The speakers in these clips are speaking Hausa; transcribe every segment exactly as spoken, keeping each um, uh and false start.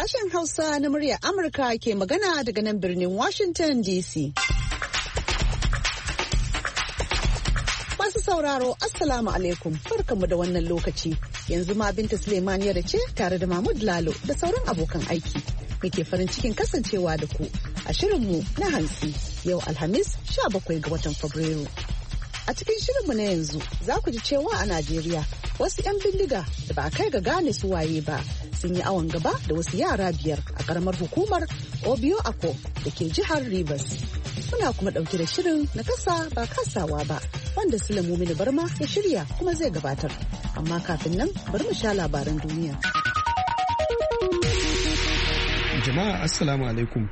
Sashen Hausa na muryar Amurka ke magana daga nan birnin Washington D C. Masu sauraro, Assalamu alaikum, barkanmu da wannan lokaci. Yanzu ma Binta Suleiman ya ce tare da Mahmud Lalo da sauran abokan aiki. Muke farin cikin kasancewa da ku a shirinmu na hantsi yau Alhamis sha bakwai ga watan Fabrairu. A cikin shirinmu na yanzu za ku ji cewa a Najeriya wasu 'yan bindiga da ba kai ga gane su waye ba sun yi awon gaba da wasu yara biyar a karamar hukumar Obio Ako da ke jihar Rivers. Muna kuma ɗauke da shirin na kasa ba kasawa ba wanda Sulemu Mini Barma ya shirya kuma zai gabatar. Amma kafin nan bari mu sha labaran duniya. Jama'a Assalamu alaikum.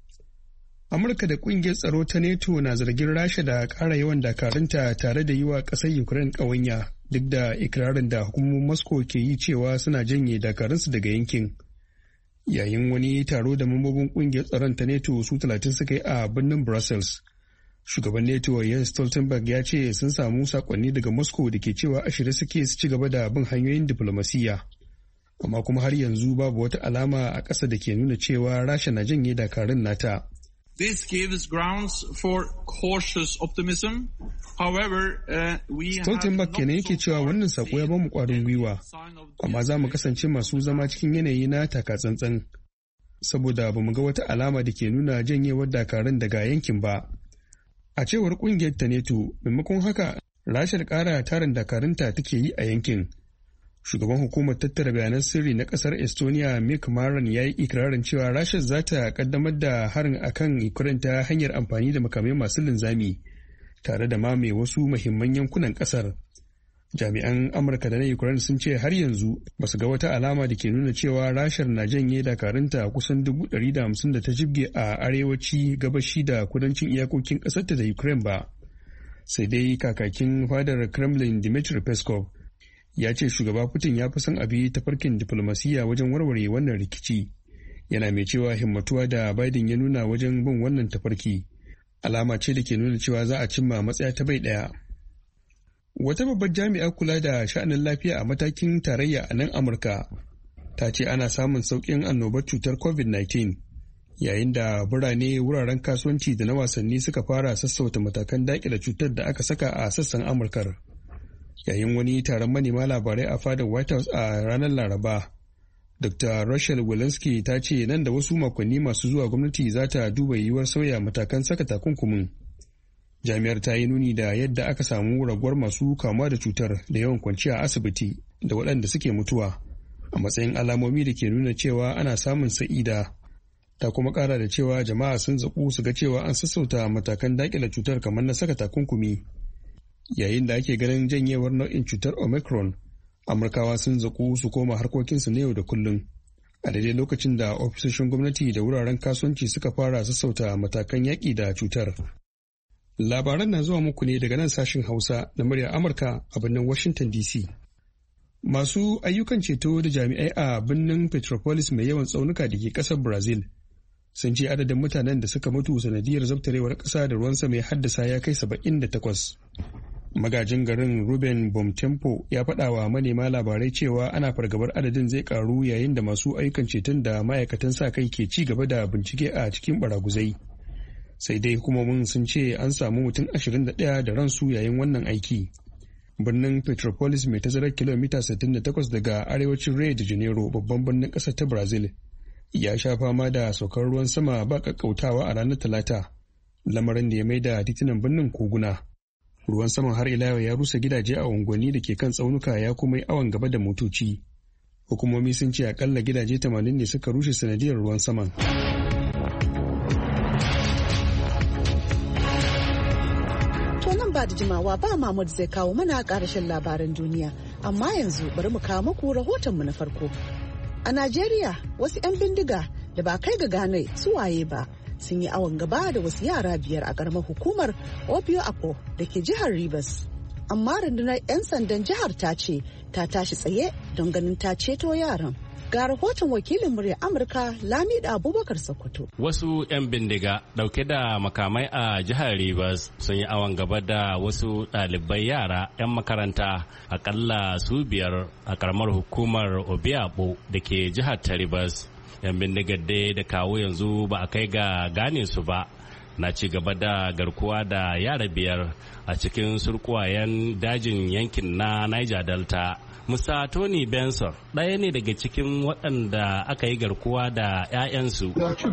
Amurka da kungiyar tsaro ta NATO na zargin Rasha da ƙara yawan dakarunta tare da yi wa ƙasar Ukraine ƙawanya duk da ikirarin da hukumomin Moscow ke yi cewa suna janye dakarunsu daga yankin. Yayin wani taro da mambobin kungiyar tsaron ta NATO su talatin suka yi a birnin Brussels. Shugaban NATO Jens Stoltenberg ya ce sun samu sakonni daga Moscow da ke cewa a shirye suke su ci gaba da bin hanyoyin diflomasiyya. Amma kuma har yanzu babu wata alama a ƙasa da ke nuna cewa Rasha na janye dakarun nata. This gives grounds for cautious optimism. However, uh, we Stoltenberg kenan yake cewa wannan sako ya bamu kwarin gwiwa, amma za mu kasance masu zama cikin yanayi na takatsantsan, saboda ba mu ga wata alama da ke nuna janyewar dakarun daga yankin ba. A cewar kungiyar ta NATO, maimakon haka, Rashar ƙara tarin dakarunta take yi a yankin. Shugaban hukumar tattara bayanan sirri na kasar Estonia Mick Maran ya yi ikirarin cewa Rasha za ta kaddamar da harin akan Ukraine ta hanyar amfani da makamai masu linzami tare da mame wasu muhimman yankunan kasar. Jami'an Amurka da na Ukraine sun ce har yanzu ba su ga wata alama da ke nuna cewa Rashar na janye dakarunta kusan dubu ɗari da hamsin da ta jibge a arewaci, gabashi da kudancin iyakokin ƙasarta da Ukraine ba. Sai dai kakakin fadar Kremlin Dmitry Peskov ya ce shugaba Putin ya fi son abi ta farkin diflomasiyya wajen warware wannan rikici, yana mai cewa himmatuwa da Biden ya nuna wajen bin wannan tafarki alama ce da ke nuna cewa za a cimma matsaya ta bai ɗaya. Wata babbar jami'a kula da sha'anin lafiya a matakin tarayya a nan Amurka ta ce ana samun sauƙin annobar cutar covid nineteen yayin da birane, wuraren kasuwanci da na wasanni suka fara sassauta matakan daƙile cutar da aka saka a sassan Amurkar. Yayin wani taron manema labarai a fadar White House a ranar Laraba, Doctor Rochelle Walensky ta ce nan da wasu makonni masu zuwa gwamnati za ta duba yiwuwar sauya matakan saka takunkumin. Jami'ar ta yi nuni da yadda aka samu raguwar masu kamuwa da cutar da yawan kwanciya a asibiti da waɗanda suke mutuwa a matsayin alamomi da ke nuna cewa ana samun sa'ida. Ta kuma ƙara da cewa jama'a sun zaƙu su ga cewa an sassauta matakan daƙile cutar kamar na saka takunkumi. Yayin da ake ganin janyewar nau'in cutar Omicron, Amurkawa sun zaƙu su koma harkokinsu na yau da kullum, a daidai lokacin da ofisoshin gwamnati da wuraren kasuwanci suka fara sassauta matakan yaƙi da cutar. Labaran na zuwa muku ne daga nan sashen Hausa na muryar Amurka a birnin Washington D C. Masu ayyukan ceto da jami'ai a birnin Petropolis mai yawan tsaunuka da ke ƙasar Brazil sun ce adadin mutanen da suka mutu sanadiyar zabtarewar ƙasa da ruwan sama ya haddasa ya kai saba'in da takwas. Magajin garin Ruben Bomtempo ya faɗa wa manema labarai cewa ana fargabar adadin zai karu yayin da masu ayyukan ceton da ma'aikatan sa kai ke ci gaba da bincike a cikin baraguzai. Sai dai hukumomin sun ce an samu mutum ashirin da ɗaya da ransu yayin wannan aiki. Birnin Petropolis mai tazarar kilomita sittin da takwas daga arewacin Rio de Janeiro, babban birnin ƙasar ta Brazil, ya sha fama da saukar ruwan sama ba ƙaƙƙautawa a ranar Talata, lamarin da ya maida titunan birnin koguna. Ruwan saman har ila ya rusa gidaje a unguwanni da ke kan tsaunuka ya kuma yi awon gaba da motoci. Hukumomi sun ce akalla gidaje tamanin ne suka rushe sanadiyar ruwan saman. To nan ba da jimawa ba Mahmud zai kawo mana ƙarashin labaran duniya, amma yanzu bari mu kawo muku rahotonmu na farko. A Najeriya, wasu 'yan bindiga da ba kai ga gane su waye ba sun yi awon gaba da wasu yara biyar a ƙaramar hukumar Obio Ako da ke jihar Rivers. Amma rundunar 'yan sandan jihar ta ce ta tashi tsaye don ganin ta ceto yaran. Ga rahoton wakilin murya Amurka Lamida Abubakar Sokoto. Wasu 'yan bindiga dauke da makamai a jihar Rivers sun yi awon gaba da wasu ɗalibai yara 'yan makaranta akalla su biyar a karamar hukumar Obiabo da ke jihar ta Rivers. 'Yan bindigar dai da kawo yanzu ba a kai ga gane su ba na ci gaba da garkuwa da yara biyar a cikin surkuwayen dajin yankin na Niger Delta. Musa Tony Benson ɗaya ne daga cikin waɗanda aka yi garkuwa da 'ya'yansu.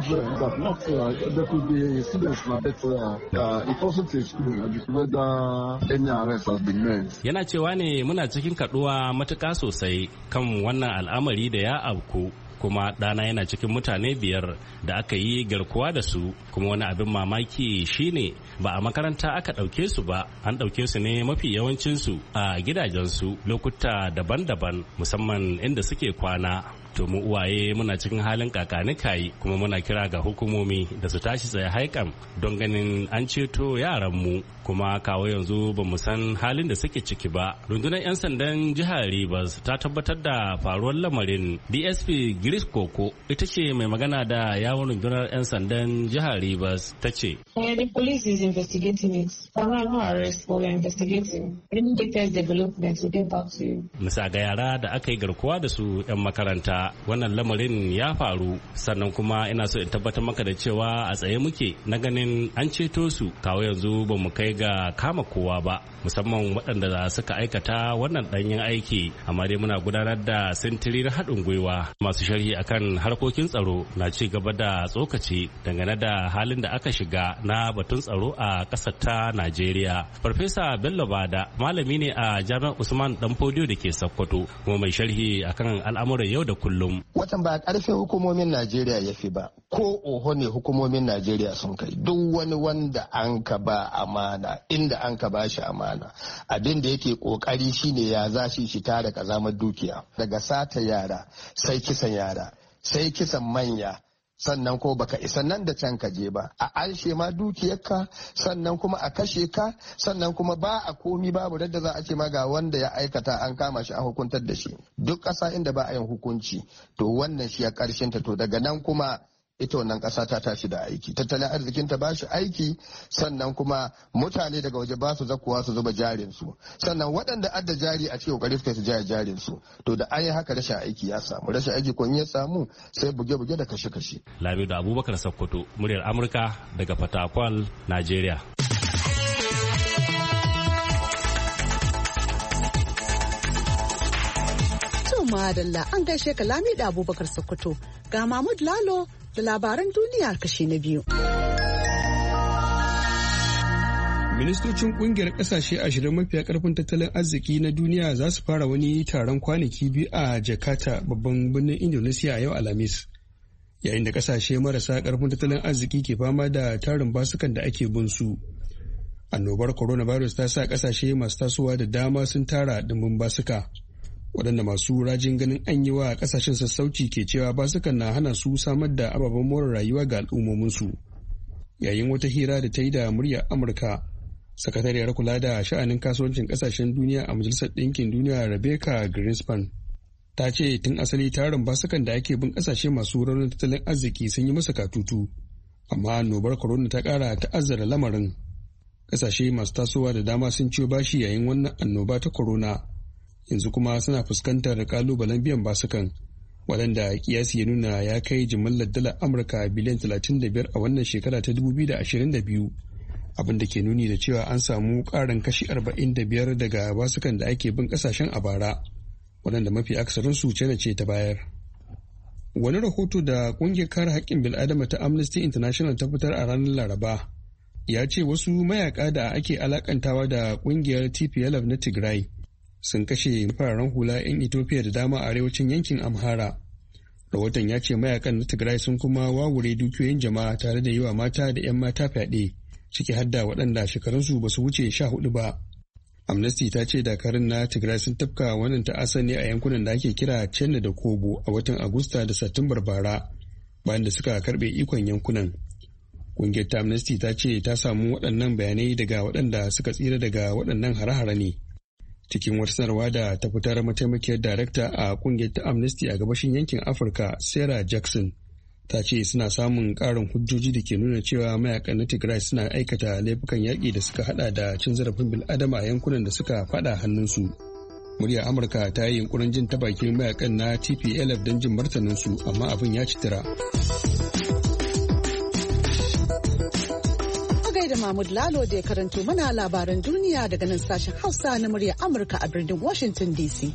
Yana cewa ne muna cikin kaɗuwa matuƙa sosai kan wannan al'amari da ya afku. Kuma ɗana yana cikin mutane biyar da aka yi garkuwa da su, kuma wani abin mamaki shine ba a makaranta aka ɗauke su ba, an ɗauke su ne mafi yawancinsu a gidajensu lokuta daban-daban, musamman inda suke kwana. To mu uwaye muna cikin halin kakanikayi, kuma muna kira ga hukumomi da su tashi tsaye haikan don ganin an ceto yaranmu, kuma kawo yanzu ba mu san halin da suke ciki ba. Rundunar 'yan sandan jihar Rivers ta tabbatar da faruwar lamarin. D S P Grace Koko ita ce mai magana da yawon rundunar 'yan sandan jihar Rivers ta ce. The police is investigating it. No arrest, but we're investigating. Any latest developments will get back to you. Misa ga yara da aka yi garkuwa da su 'yan makaranta, wannan lamarin ya faru, sannan kuma ina so in tabbatar maka da cewa a tsaye muke na ganin an ceto su. Kawo yanzu ba mu kai ga kama kowa ba, musamman waɗanda suka aikata wannan ɗanyen aiki, amma dai muna gudanar da sintiri na haɗin gwiwa. Masu sharhi akan harkokin tsaro na ci gaba da tsokaci dangane da halin da aka shiga na batun tsaro a ƙasar ta Najeriya. Farfesa Bello Bada malami ne a Jami'ar Usman Danfodiyo da ke Sokoto, kuma mai sharhi akan al'amuran yau da kullum. Watan ba ƙarfin hukumomin Najeriya ya fi ba, ko oho ne hukumomin Najeriya sun kai. Duk wani wanda an ka ba amana, inda an ka ba shi amana, abin da yake ƙoƙari shine ya za shi shi tara ƙazamar dukiya, daga sata yara sai kisan yara sai kisan manya, sannan ko baka isa nan da can ka je ba, a anshe ma dukiyarka, sannan kuma a kashe ka, sannan kuma ba a komi babu da za a ce ma ga wanda ya aikata an kama shi a hukuntar da shi. Duk ƙasa inda ba a yin hukunci to wannan shi ya ƙarshen ta, to daga nan kuma ita wannan ƙasa ta tashi da aiki, tattalin arzikinta ba shi aiki, sannan kuma mutane daga waje ba su zakuwa su zuba jarin su, sannan waɗanda adda jari a cikin kokari suka su jaya jarin su. To da an yi haka rashin aiki ya samu, rashin aiki kun ya samu sai buge-buge da kashe-kashe. Lamido Abubakar Sokoto, muryar Amurka daga Fatakwal, Najeriya. Madalla an gaishe ka Lamido Abubakar Sokoto. Ga Mahmud Lalo da labaran duniya kashi na biyu. Ministocin kungiyar kasashe ashirin mafiya karfin tattalin arziki na duniya za su fara wani taron kwanaki biyu a Jakarta, babban birnin Indonesia, a yau Alhamis. Yayin da kasashe marasa karfin tattalin arziki ke fama da tarin basukan da ake bin su. Annobar coronavirus ta sa kasashe masu tasowa da dama sun tara dimbin basuka, waɗanda masu rajin ganin an yi wa ƙasashen sassauci ke cewa basukan na hana su samar da ababen more rayuwa ga al'ummominsu. Yayin wata hira da ta yi da muryar Amurka, sakatariyar kula da sha'anin kasuwancin ƙasashen duniya a Majalisar Ɗinkin Duniya Rebecca Greenspan ta ce tun asali tarin basukan da ake bin ƙasashe masu raunin tattalin arziki sun yi masa katutu, amma annobar corona ta ƙara ta'azzara lamarin. Ƙasashe masu tasowa da dama sun ciyo bashi yayin wannan annoba ta corona, yanzu kuma suna fuskantar kalubalen biyan basukan, waɗanda kiyasi ya nuna ya kai jimillar dalar Amurka biliyan talatin da biyar a wannan shekara ta dubu biyu da ashirin da biyu, abin da ke nuni da cewa an samu ƙarin kashi arba'in da biyar daga basukan da ake bin ƙasashen a bara, waɗanda mafi aksarinsu China ce ta bayar. Wani rahoto da ƙungiyar kare haƙƙin bil'adama ta Amnesty International ta fitar a ranar Laraba ya ce wasu mayaka da ake alakantawa da ƙungiyar T P L F na Tigray sun kashe fararen hula 'yan Ethiopia da dama a arewacin yankin Amhara. Rahoton ya ce mayakan na Tigray sun kuma wawure dukiyoyin jama'a tare da yi wa mata da 'yan mata fyaɗe, ciki har da waɗanda shekarunsu ba su wuce sha hudu ba. Amnesty ta ce dakarun na Tigray sun tafka wannan ta'asa ne a yankunan da ake kira Chenna da Kobo a watan Agusta da Satumbar bara, bayan da suka karɓe ikon yankunan. Ƙungiyar ta Amnesty ta ce ta samu waɗannan bayanai daga waɗanda suka tsira daga waɗannan hare-hare ne. Cikin wata sanarwa da ta fitar, mataimakiyar darakta a kungiyar ta Amnesty a gabashin yankin Afirka, Sarah Jackson, ta ce suna samun ƙarin hujjoji da ke nuna cewa mayakan na Tigray suna aikata laifukan yaƙi da suka hada da cin zarafin bil'adama a yankunan da suka fada hannunsu. Muryar Amurka ta yi yunkurin jin ta bakin mayakan na T P L F don jin martaninsu, amma abin ya ci tira. da Mahmud Lalo da ya karanto mana labaran duniya daga nan sashen Hausa na muryar Amurka a birnin Washington D C.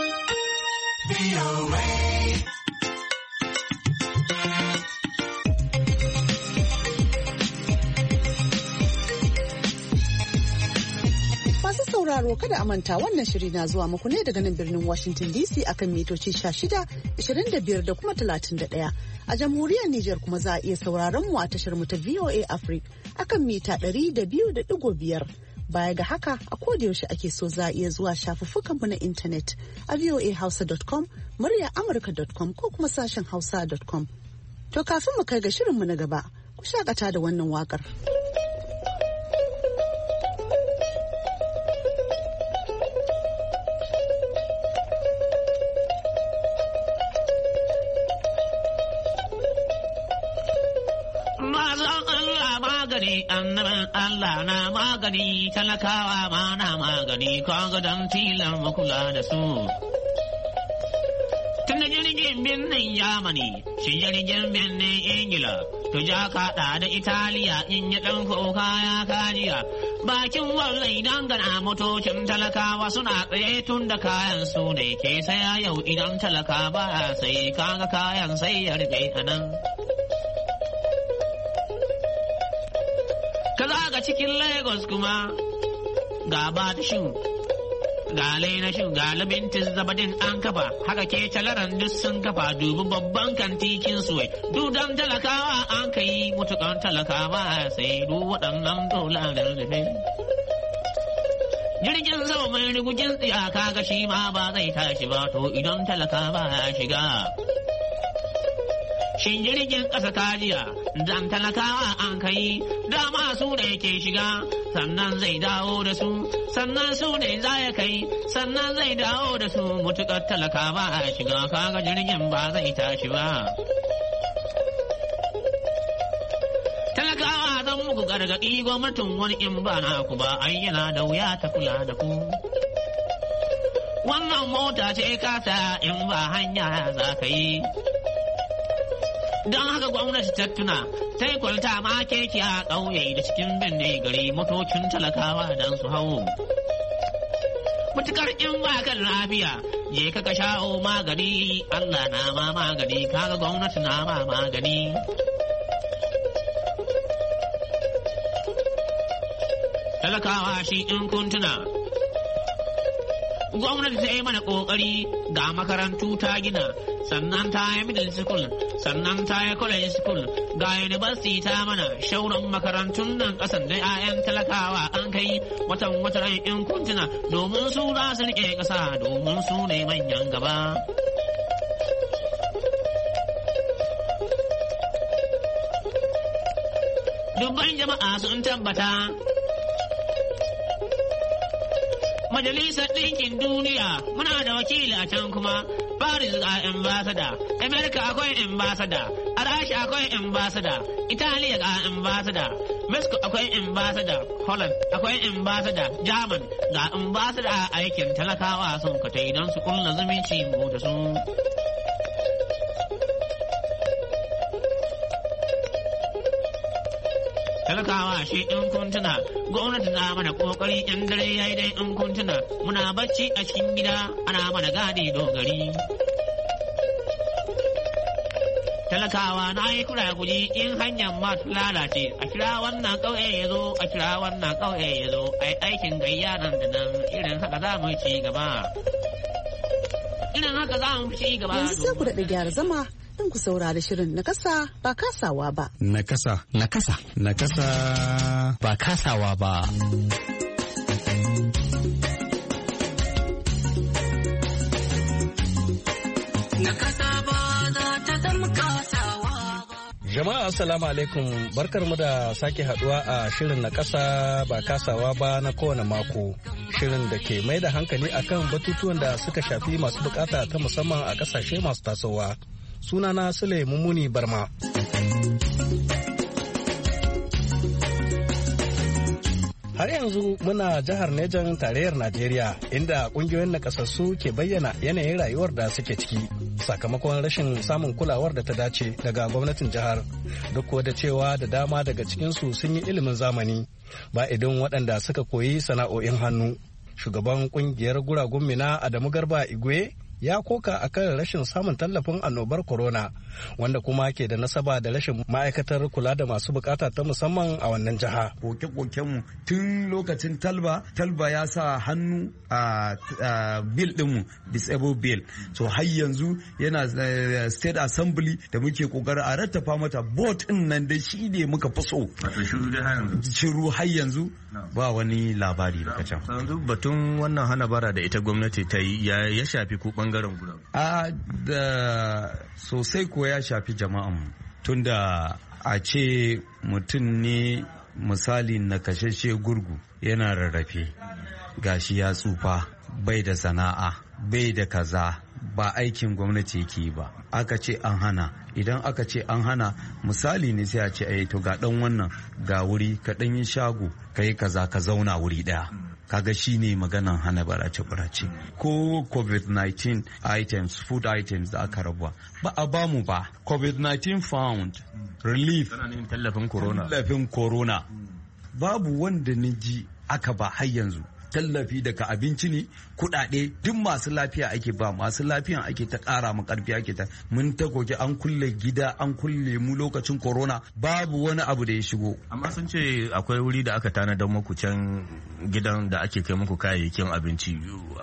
Masu sauraro kada a manta wannan shiri na zuwa muku ne daga nan birnin Washington D C akan mitoci sha shida, ashirin da biyar da kuma talatin da ɗaya. A jamhuriyar Nijar kuma za a iya sauraron mu a tashar mu ta V O A Africa akan mita ɗari da biyu da ɗigo biyar. Baya ga haka a kodayaushe ake so za a iya zuwa shafuffukan mu na intanet a voa hausa dot com, muryar amurka dot com ko kuma sashen hausa dot com. To kafin mu kai ga shirin mu na gaba, ku shakata da wannan wakar. Annabin Allah na magani, talakawa ma na magani, kaga don tilar makula da su. Tun da jirgin birnin Yamani, shi jirgin birnin Ingila, to ja kaɗa da Italiya in yi ɗan kuka ya kajiya. Bakin wallai dangana motocin talakawa suna tsaye tun da kayan su ne ke saya yau idan talaka ba sai kaga kayan sai ya rufe a nan. Kaza ga cikin Lagos kuma ga Batishin, ga Lainashin, ga Labintin Zabadin an kafa, haka ke talaran duk sun kafa dubi babban kantikin suwai. Dudan talakawa an kai mutukan talakawa sai du waɗannan dolarar rufe. Jirgin sama mai rigujin tsiyaka ga shi ma ba zai tashi ba to idan talakawa ya shiga. Shin jirgin ƙasa kajiya dan talakawa an kai dama su ne ke shiga sannan zai dawo da su sannan su ne za ya kai sannan zai dawo da su mutuƙar talakawa a shiga kaga jirgin ba zai tashi ba. Talakawa zan muku gargaɗi gwamnatin wani in ba na ku ba ai yana da wuya ta kula da ku. Wannan mota ce kasa in ba hanya za ka yi. Don haka gwamnati ta tuna ta yi kwalta ma keke a ƙauye da cikin binne gari motocin talakawa don su hau. Mutukar in ba kan lafiya je ka ka sha'o magani Allah na ma magani kaga gwamnati na ma magani. Talakawa shi in kuntuna. Gwamnati ta yi mana ƙoƙari ga makarantu ta gina sannan ta yi middle school sannan ta yi college school ga university ta mana shauran makarantun nan kasan da 'ya'yan talakawa an kai watan watan in kuntuna domin su za su rike kasa domin su ne manyan gaba. Dubban jama'a sun tabbata Majalisar Ɗinkin Duniya muna da wakili a can kuma Paris ga ambassador, America akwai ambassador, Rasha akwai ambassador, Italiya ga ambassador, Mexico akwai ambassador, Holland akwai ambassador, German ga ambassador a aikin talakawa sun katai don su kulla zumunci mu da su. Talakawa shi in kuntuna gwamnati na mana kokari in dare yayi dai in kuntuna muna bacci a cikin gida ana mana gadi dogari. Talakawa na yi kura guji in hanyar ma lalace a kira wannan ƙauye ya zo a kira wannan ƙauye ya zo ai aikin gayya nan da nan irin haka za mu ci gaba. Irin haka za mu ci gaba. Yanzu sai ku daɗa gyara zama don ku saurari shirin na kasa ba kasawa ba. Na kasa. Na kasa. Na kasa. Ba kasawa ba. Na kasa ba za ta zama kasawa ba. Jama'a assalamu alaikum, barkarmu da sake haduwa a shirin na kasa ba kasawa ba na kowane mako. Shirin da ke mai da hankali akan batutuwan da suka shafi masu bukata ta musamman a kasashe masu tasowa. Sunana Sule Mumuni Barma. Har yanzu muna jihar Nejan tarayyar Najeriya inda kungiyoyin nakasassu ke bayyana yanayin rayuwar da suke ciki sakamakon rashin samun kulawar da ta dace daga gwamnatin jihar. Duk da cewa da dama daga cikinsu sun yi ilimin zamani ba idan waɗanda suka koyi sana'o'in hannu. Shugaban kungiyar guragun Mina Adamu Garba Igwe ya koka akan rashin samun tallafin annobar corona wanda kuma ke da nasaba da rashin ma'aikatar kula da masu bukata ta musamman a wannan jiha. Koke-kokenmu tun lokacin talba talba ya sa hannu a bill dinmu disabled bill, so har yanzu yana state assembly da muke kokarin a rattafa mata board din nan da shi ne muka fi so. Shiru har yanzu ba wani labari daga can. Yanzu batun wannan hana bara da ita gwamnati ta yi ya shafi ku bangaren guda. A da sosai ko ya shafi jama'an tunda a ce mutum ne misali na kashashe gurgu yana rarrafe gashi ya tsufa bai da sana'a bai da kaza ba aikin gwamnati yake ba aka ce an hana. Idan aka ce an hana misali ne sai a ce ai to ga dan wannan ga wuri ka dan yi shago ka yi kaza ka zauna wuri daya. Kaga shi ne maganan hana barace-barace ko covid nineteen items food items da aka rabuwa ba a bamu ba. covid nineteen found relief tallafin corona tallafin corona babu wanda ni ji aka ba har yanzu. Tallafi daga abinci ne kudade duk masu lafiya ake ba masu lafiyan ake ta kara mu karfi ake ta mun ta koke an kulle gida an kulle mu lokacin corona babu wani abu da ya shigo. Amma sun ce akwai wuri da aka tanadar muku can gidan da ake kai muku kayayyakin abinci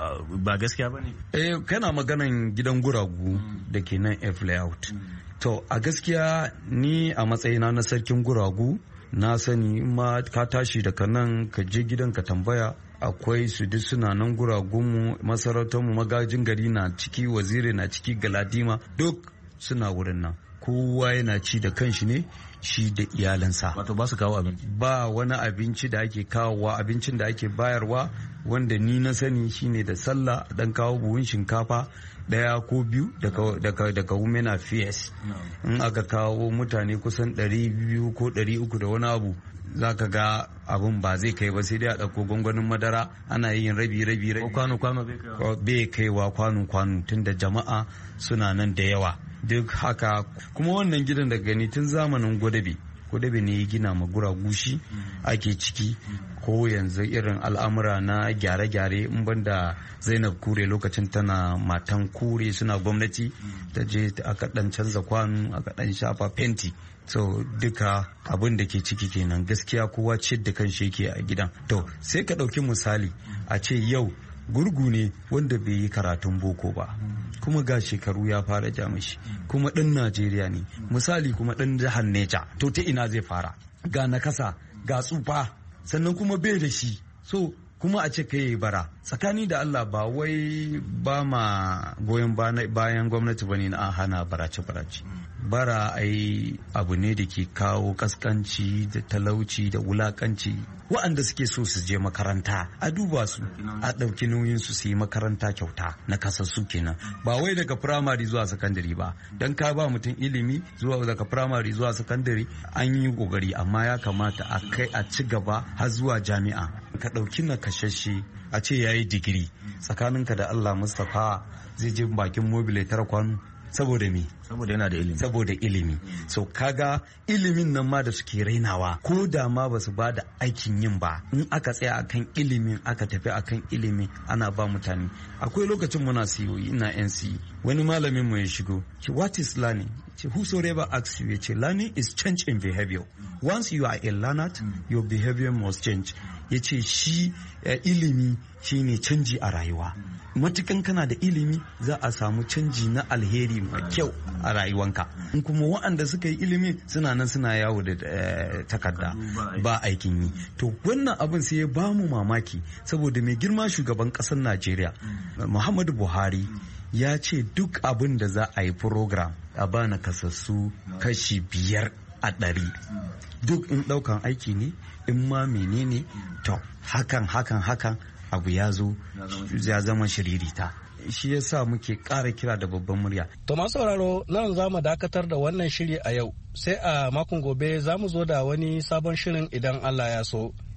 ba gaskiya bane? Eh kana maganan gidan guragu da ke nan F layout. To a gaskiya ni a matsayina na sarkin guragu na sani ma ka tashi daga nan ka je gidan ka tambaya akwai su duk suna nan guragunmu masarautarmu magajin gari na ciki waziri na ciki galadima duk suna wurin nan kowa yana ci da kanshi ne shi da iyalansa. Wato ba su kawo abinci? Ba wani abinci da ake kawowa abincin da ake bayarwa wanda ni na sani shine da sallah dan kawo buhun shinkafa daya ko biyu daga daga women affairs in aka kawo mutane kusan ɗari biyu ko ɗari uku da wani abu za ka ga abun ba zai kai ba sai dai a ɗauko gwangwanin madara ana yin rabi rabi rabi kwano kwano bai kaiwa kwano kwano tun da jama'a suna nan da yawa duk haka kuma wannan gidan da gani tun zamanin gwadabe gwadabe ne ya gina ma guragu shi ake ciki ko yanzu irin al'amura na gyare-gyare in banda Zainab Kure lokacin tana matan Kure suna gwamnati ta je aka dan canza kwano aka dan shafa fenti. So duka abin da ke ciki kenan gaskiya kowa ciyar da kan yake a gidan. To sai ka ɗauki misali a ce yau gurgu ne wanda bai yi karatun boko ba kuma ga shekaru ya fara jamishi kuma ɗan Najeriya ne misali kuma ɗan jihar Neja to ta ina zai fara ga nakasa ga tsufa sannan kuma bai da shi so kuma a ce ka yi bara tsakani da Allah ba wai ba ma goyon bayan gwamnati bane na hana barace-barace bara ai abu ne da ke kawo kaskanci da talauci da wulakanci waɗanda suke so su je makaranta a duba su a ɗauki nauyin su su yi makaranta kyauta na kasassu kenan ba wai daga firamare zuwa sakandare ba don ka ba mutum ilimi zuwa daga firamare zuwa sakandare an yi kokari amma ya kamata a kai a ci gaba har zuwa jami'a ka ɗauki na kashashe a ce ya yi digiri tsakaninka da Allah Mustapha zai je bakin mobile tara kwano saboda me saboda yana da ilimi saboda ilimi so kaga ilimin nan ma da suke rainawa ko da ma ba su ba da aikin yin ba in aka tsaya akan ilimin aka tafi akan ilimi ana ba mutane akwai lokacin muna siyoyi ina N C wani malamin mu ya shigo ce what is learning ce whosoever asks you ce learning is change in behavior once you are a learner your behavior must change ya ce shi ilimi shine canji a rayuwa matukan kana da ilimi za a samu canji na alheri mai kyau a rayuwanka in kuma waɗanda suka yi ilimi suna nan suna yawo da takarda ba aikin yi to wannan abin sai ya ba mu mamaki saboda mai girma shugaban ƙasar Najeriya Muhammadu Buhari ya ce duk abin da za a yi program a bana kasassu kashi biyar a ɗari duk in ɗaukan aiki ne in ma menene to hakan hakan hakan abu ya zo ya zama shiririta shi ya sa muke ƙara kira da babban murya. To masu sauraro nan za mu dakatar da wannan shiri a yau sai a makon gobe za mu zo da wani sabon shirin idan Allah ya so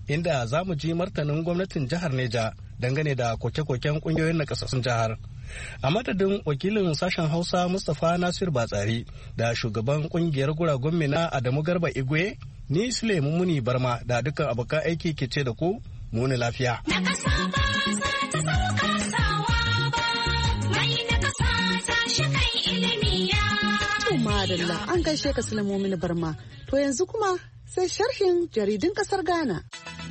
inda za mu ji martanin gwamnatin jihar Neja dangane da koke-koken kungiyoyin nakasassun jihar. A madadin wakilin sashen Hausa Mustapha Nasir Batsari da shugaban kungiyar guragun Mina Adamu Garba Igwe, ni Sule Mumuni Barma da dukkan abokan aiki ke ce da ku muni lafiya. Madalla an gaishe ka Sule Mumuni Barma. To yanzu kuma sai sharhin jaridun kasar Ghana.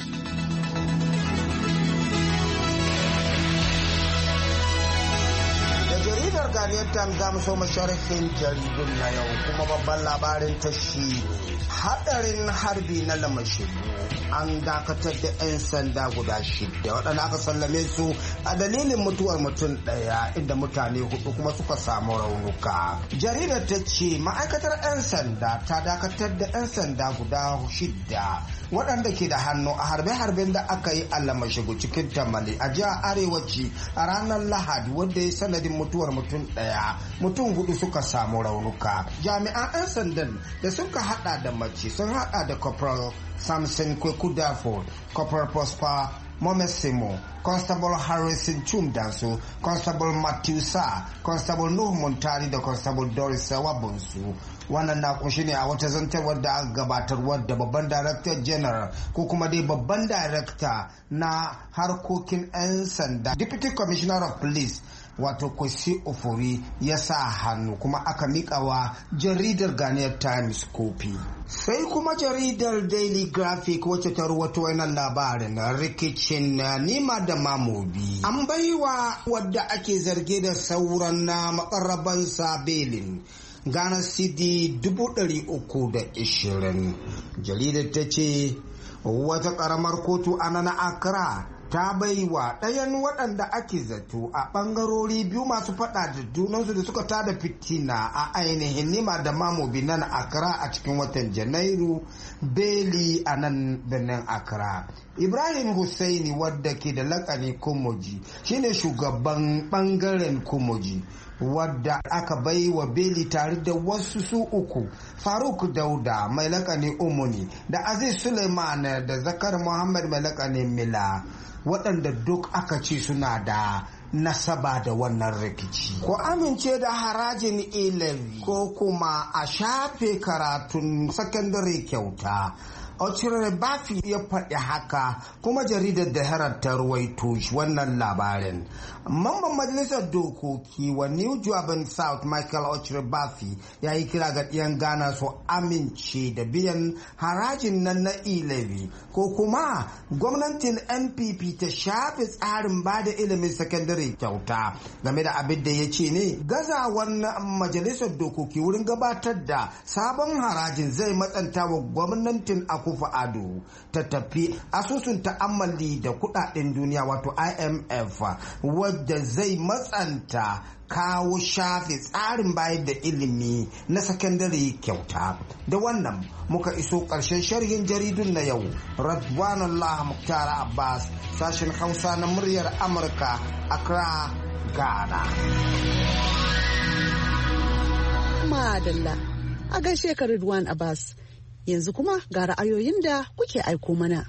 jaridar Ghanaian Times za mu so masharhin jaridun na yau kuma babban labarin ta shi ne hadarin harbi na lamashibu. An dakatar da 'yan sanda guda shida waɗanda aka sallame su a dalilin mutuwar mutum ɗaya inda mutane hudu kuma suka samu raunuka. Jaridar ta ce ma'aikatar 'yan sanda ta dakatar da 'yan sanda guda shida waɗanda ke da hannu a harbe-harben da aka yi a lamashibu cikin tamale a jihar arewaci a ranar lahadi wanda ya sanadin mutuwar mutum ɗaya mutum hudu suka samu raunuka. Jami'an 'yan sandan da suka hada da mace sun hada da corporal Samson Kweku Dafo, corporal Prosper Momesimo, Constable Harrison Chumdanso, Constable Matthew Sa, Constable Nuhu Muntari da Constable Doris Wabunsu. Wannan na kunshi ne a wata zantarwar da aka gabatar wadda babban Director General ko kuma dai babban Director na harkokin 'yan sanda, Deputy Commissioner of Police wato Kwesi Ofori ya sa hannu kuma aka miƙawa jaridar Ghanaian Times kofi. Sai kuma jaridar Daily Graphic wacce ta ruwato wannan labarin rikicin Nima da Mamobi. An baiwa wadda ake zarge da sauran na makarraban Sabelin Ghana Cedi dubu ɗari uku da ishirin. Jaridar ta ce wata ƙaramar kotu a nan Accra ta baiwa ɗayan waɗanda ake zato a ɓangarori biyu masu faɗa da junansu da suka tada fitina a ainihin Nima da Mamobi nan Accra a cikin watan Janairu beli a nan birnin Accra. Ibrahim Hussaini wadda ke da lakani Kumoji shine shugaban ɓangaren Kumoji wadda aka bai wa beli tare da wasu su uku, Faruk Dauda mai lakani Umuni da Aziz Suleiman da Zakar Muhammad mai lakani Mila, waɗanda duk aka ce suna da nasaba da wannan rikici. Ko amince da harajin ilimi ko kuma a shafe karatun sakandare kyauta. Ochire Bafi ya faɗi haka kuma jaridar da Herald ta ruwaito shi wannan labarin. Mamban majalisar dokoki wa New Joabin South Michael Ochire Bafi ya yi kira ga ɗiyan Ghana su amince da biyan harajin nan na ilimi ko kuma gwamnatin N P P ta shafe tsarin ba da ilimin sakandare kyauta. Game da abin da ya ce ne gazawan majalisar dokoki wurin gabatar da sabon harajin zai matsanta wa gwamnatin Akufo Addo ta tafi asusun ta'ammali da kudaden duniya wato I M F wadda zai matsanta kawo shafe tsarin bayar da ilimi na sakandare kyauta. Da wannan muka iso ƙarshen sharhin jaridun na yau. Radwanullah Muktar Abbas, sashen Hausa na muryar Amurka, Accra, Ghana. Madalla a gaishe ka Ridwan Abbas. Yanzu kuma ga ra'ayoyin da kuke aiko mana.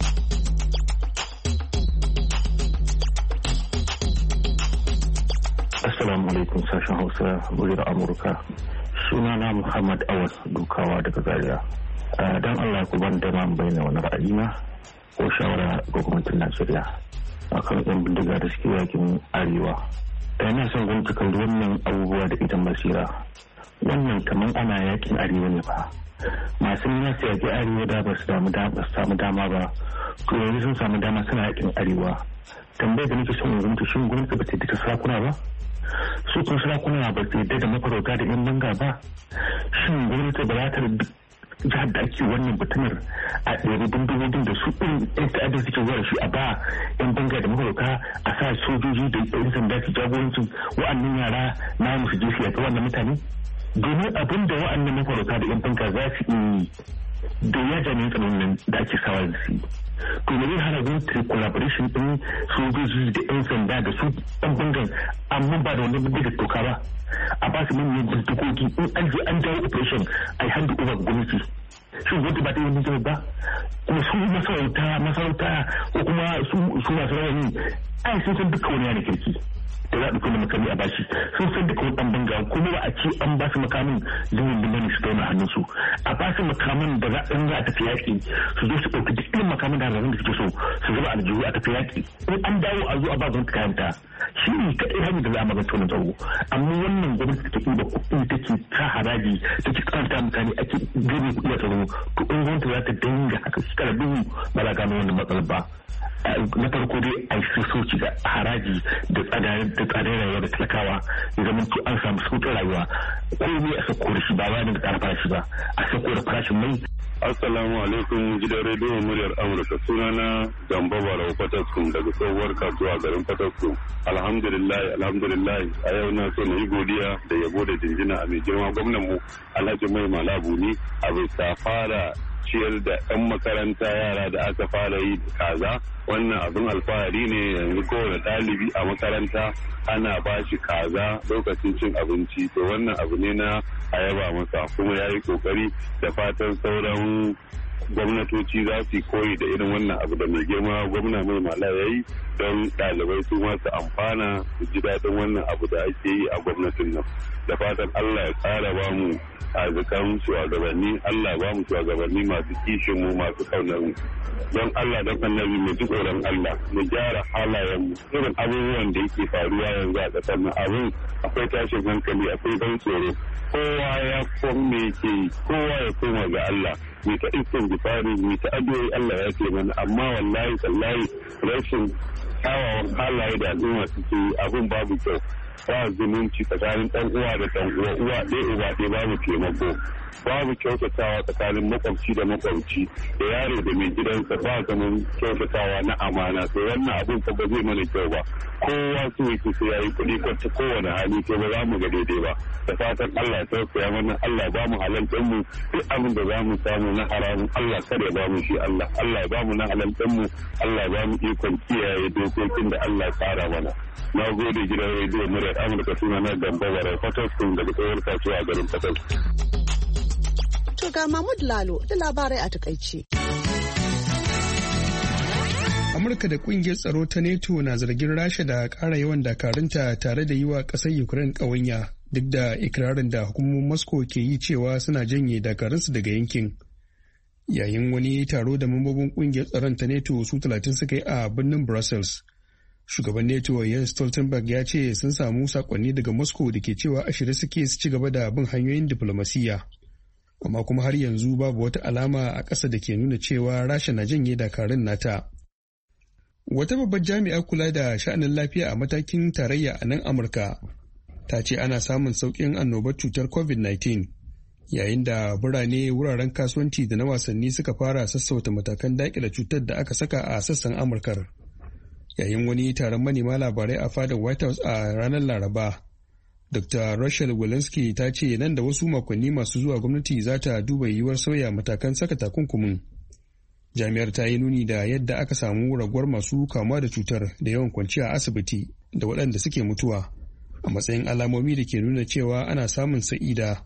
Assalamu alaikum sashen Hausa muryar Amurka. Sunana Muhammad Awad Dukawa daga Zaria. Don Allah ku ban dama bayyana wani ra'ayina ko shawara ga gwamnatin Najeriya akan yan bindiga da suke yakin arewa. Ina son gwamnati kan wannan abubuwa da idan basira. Wannan kamar ana yakin arewa ne ba. Masu nuna su yaƙi arewa da ba su samu dama ba, to yanzu sun samu dama suna yakin arewa. Tambayar da nake son gwamnati shin gwamnati ba ta yadda sarakuna ba? Su kun sarakuna ba ta yadda da mafarauta da yan banga ba? Shin gwamnati ba za ta jihar da ake wannan batunar a ɗaya bindigogin da su ɗin yan ta'adda suke zuwa shi a ba yan banga da mafarauta a sa sojoji da yan sanda su jagorancin wa'annan yara na musu je su yaƙi wannan mutane? Domin abin da wa'annan mafarauta da yan banka za su yi da ya jami'in tsaron nan da ake sawa da su. To me zai hana gwamnati collaboration ɗin sojoji da yan sanda da su yan bangan amma ba da wani bindigar toka ba. A ba su manyan bindigogi in an je an jawo operation a yi hannu over gwamnati. Shin gwamnati ba ta yi bindigar ba? Kuma su masarauta masarauta ko kuma su su masu rawani ai sun san duka wani yana kirki da za a ɗauki makami a bashi sun san duka wani ɗan banga kuma ba a ce an ba su makamin limin limani su tauna hannun su a ba su makamin da za in za a tafi yaƙi su zo su ɗauki duk irin makamin da harzazin da suke so su zuba aljihu a tafi yaƙi in an dawo a zo a ba gwamnati kayanta shi ne kaɗai hanyar da za a magance wannan tsaro amma wannan gwamnati take ɗiba kuɗi take ta haraji take kanta mutane ake gani kuɗi a tsaro to in gwamnati za ta dinga haka shekara dubu ba za a gano wannan matsalar ba na farko dai a yi sassauci ga haraji da tsadar rayuwa da talakawa ya zama to an samu sauƙin rayuwa komai a sauko da shi ba bayan da ƙara farashi ba a sauko da farashin mai. Assalamu alaikum gidan rediyon muryar Amurka sunana Gambo Barau Fataskum daga tsohuwar kasuwa garin Fataskum. Alhamdulillah alhamdulillah a yau na so na yi godiya da yabo da jinjina a mai girma gwamnan mu Alhaji Mai Malabuni a bisa fara ciyar da 'yan makaranta yara da aka fara yi kaza wannan abin alfahari ne yanzu kowane ɗalibi a makaranta ana ba shi kaza lokacin cin abinci to wannan abu ne na a yaba masa kuma ya yi kokari da fatan sauran gwamnatoci za su koyi da irin wannan abu da mai girma gwamna mai mala ya yi don ɗalibai su masu amfana su ji daɗin wannan abu da ake yi a gwamnatin nan da fatan Allah ya ƙara ba mu arzikan shugabanni Allah ba mu shugabanni masu kishin mu masu kaunar mu don Allah don annabi mu ji tsoron Allah mu gyara halayen mu irin abubuwan da yake faruwa yanzu a ƙasar nan abin akwai tashin hankali akwai ban tsoro kowa ya kome yake kowa ya koma ga Allah mai ta iskan gifari mai ta addu'o'i Allah ya ce mana amma wallahi tallahi rashin kyawawan halaye da al'umma suke abin babu kyau ba zumunci tsakanin ɗan uwa da ɗan uwa uwa ɗaya uba ɗaya babu taimako babu kyautatawa tsakanin makwabci da makwabci da yaro da mai gidansa ba zaman kyautatawa na amana sai wannan abin fa ba zai mana kyau ba kowa su yake sai yayi kuɗi kwata kowane hali ko ba za mu ga daidai ba da fatan Allah ya tausaya mana Allah ba mu halaltan mu duk abin da za mu samu na haramun Allah kada ya ba mu shi Allah Allah ba mu na halaltan mu Allah ba mu ikon kiyaye dokokin da Allah ya tsara mana na gode gidan rediyo muryar Amurka suna na Gambo Barau Fataskum daga tsohuwar kasuwa a garin Fataskum. To ga Mahmud Lalo da labarai a takaice. Amurka da kungiyar tsaro ta NATO na zargin Rasha da ƙara yawan dakarunta tare da yi wa ƙasar Ukraine ƙawanya duk da ikirarin da hukumomin Moscow ke yi cewa suna janye dakarunsu daga yankin. Yayin wani taro da mambobin kungiyar tsaron ta NATO su talatin suka yi a birnin Brussels. Shugaban NATO Jens Stoltenberg ya ce sun samu sakonni daga Moscow da ke cewa a shirye suke su ci gaba da bin hanyoyin diflomasiyya. Amma kuma har yanzu babu wata alama a ƙasa da ke nuna cewa Rasha na janye dakarun nata. Wata babbar jami'ar kula da sha'anin lafiya a matakin tarayya a nan Amurka ta ce ana samun sauƙin annobar cutar covid nineteen yayin da birane wuraren kasuwanci da na wasanni suka fara sassauta matakan daƙile cutar da aka saka a sassan Amurkar. Yayin wani taron manema labarai a fadar White House a ranar Laraba, Doctor Rochelle Walensky ta ce nan da wasu makonni masu zuwa gwamnati za ta duba yiwuwar sauya matakan saka takunkumin. Jami'ar ta yi nuni da yadda aka samu raguwar masu kamuwa da cutar da yawan kwanciya a asibiti da waɗanda suke mutuwa a matsayin alamomi da ke nuna cewa ana samun sa'ida.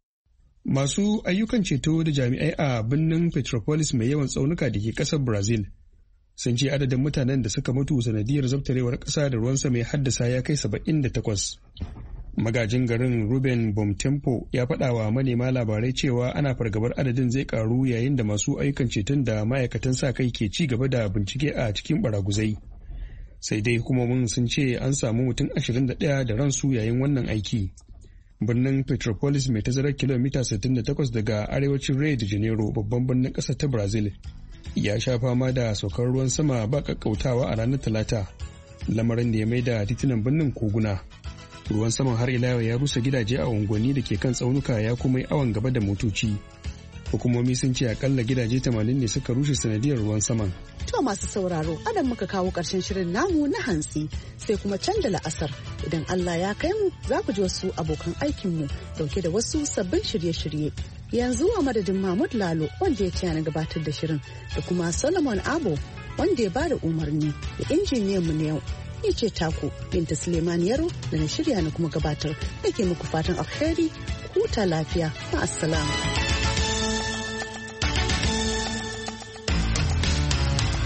Masu ayyukan ceto da jami'ai a birnin Petropolis mai yawan tsaunuka da ke ƙasar Brazil sun ce adadin mutanen da suka mutu sanadiyar zabtarewar ƙasa da ruwan sama ya haddasa ya kai saba'in da takwas. Magajin garin Ruben Bomtempo ya faɗa wa manema labarai cewa ana fargabar adadin zai karu yayin da masu ayyukan ceton da ma'aikatan sa kai ke ci gaba da bincike a cikin baraguzai. Sai dai hukumomin sun ce an samu mutum ashirin da ɗaya da ransu yayin wannan aiki. Birnin Petropolis mai tazarar kilomita sittin da takwas daga arewacin Rio de Janeiro babban birnin ƙasar ta Brazil ya sha fama da saukar ruwan sama ba ƙaƙƙautawa a ranar Talata, lamarin da ya maida titunan birnin koguna. Ruwan saman har ila yau ya rusa gidaje a unguwanni da ke kan tsaunuka ya kuma yi awon gaba da motoci. Hukumomi sun ce akalla gidaje tamanin ne suka rushe sanadiyar ruwan saman. To masu sauraro, adan muka kawo ƙarshen shirin namu na hantsi sai kuma can da la'asar. Idan Allah ya kai mu za ku ji wasu abokan aikinmu dauke da wasu sabbin shirye-shirye. Yanzu a madadin Mahmud Lalo wanda ya taya na gabatar da shirin da kuma Solomon Abo wanda ya bada umarni da injiniyan mu na yau. Ni ce taku Binta Suleiman Yaro da na shirya na kuma gabatar nake muku fatan alheri, huta lafiya, ma'assalama.